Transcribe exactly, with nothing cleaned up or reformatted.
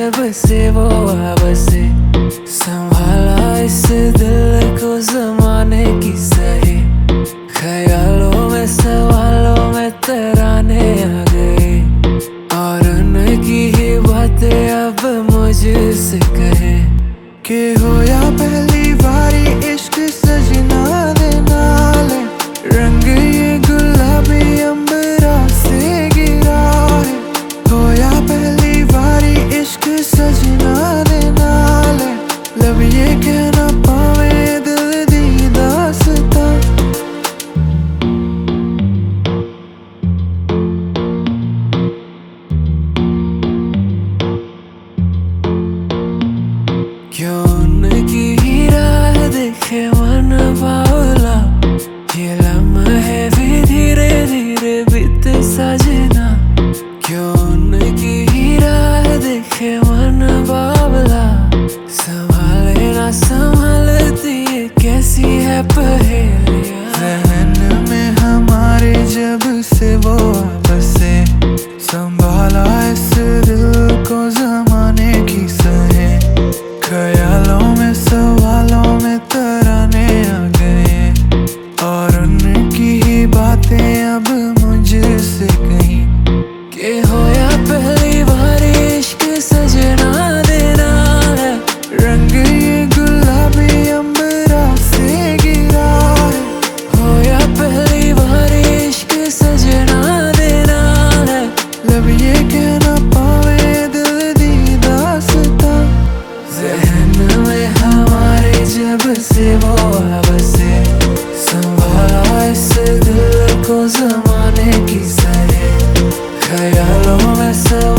जब से वो बसे, संभाला इस दिल को जमाने की सही। ख्यालों में सवालों में तराने आ गए, और उनकी ही बातें अब मुझसे कहे कि हो या पहली बारी इश्क सजना दे नाले, रंग ये गुलाबी अंबरा से गिरा है। हो या पहली बारी इश्क सजना दे नाले, लब ये कहना पावे दिल दी दास्तां। क्यों उनकी ही राह देखे मन बावला, ये लम्हे भी धीरे धीरे बीते सजना। क्यों उनकी ही राह देखे मन बावला, संभाले ना संभालती ये कैसी है पहेलियां। ज़हन में हमारे जब से वो बसे, संभाला इस दिल को जमाने की सहे। ख्यालों में सवालों में तराने आ गए, और उनकी ही बातें अब मुझसे कहीं कि हो या पहली बार इश्क सजना देना है, रंग ये गुलाबी अंबरा से गिरा है। हो या पहली बार इश्क सजना देना है, लब ये कहना पावे दिल दी दास्तां। ज़हन में हमारे जब से वो बसे, संभाला इस दिल को जमाने की सहे। ख्यालों में सब